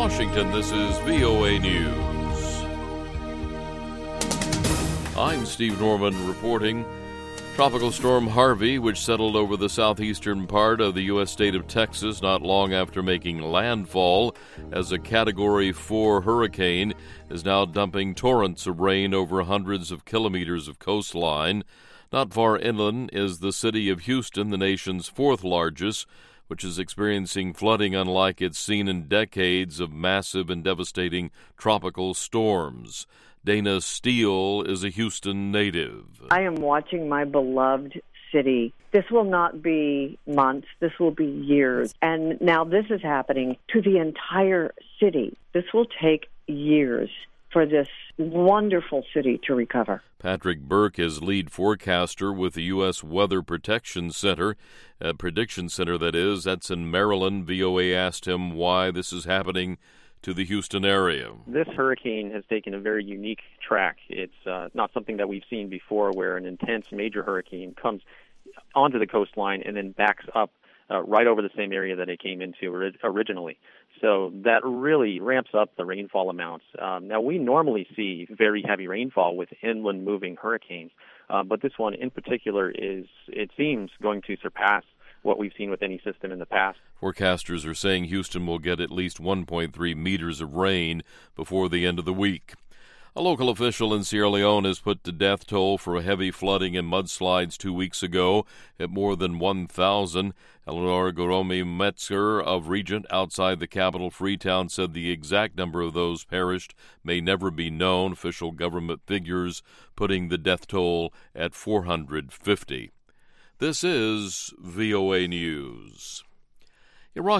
Washington, this is VOA News. I'm Steve Norman reporting. Tropical storm Harvey, which settled over the southeastern part of the U.S. state of Texas not long after making landfall as a Category 4 hurricane, is now dumping torrents of rain over hundreds of kilometers of coastline. Not far inland is the city of Houston, the nation's fourth largest, which is experiencing flooding unlike it's seen in decades of massive and devastating tropical storms. Dana Steele is a Houston native. I am watching my beloved city. This will not be months, this will be years. And now this is happening to the entire city. This will take years for this wonderful city to recover. Patrick Burke is lead forecaster with the U.S. Weather Protection Center, Prediction Center that is. That's in Maryland. VOA asked him why this is happening to the Houston area. This hurricane has taken a very unique track. It's not something that we've seen before where an intense major hurricane comes onto the coastline and then backs up right over the same area that it came into originally. So that really ramps up the rainfall amounts. Now, we normally see very heavy rainfall with inland moving hurricanes, but this one in particular is, it seems, going to surpass what we've seen with any system in the past. Forecasters are saying Houston will get at least 1.3 meters of rain before the end of the week. A local official in Sierra Leone has put the death toll for heavy flooding and mudslides 2 weeks ago at more than 1,000. Eleanor Goromi Metzger of Regent outside the capital Freetown said the exact number of those perished may never be known, official government figures putting the death toll at 450. This is VOA News. Iraq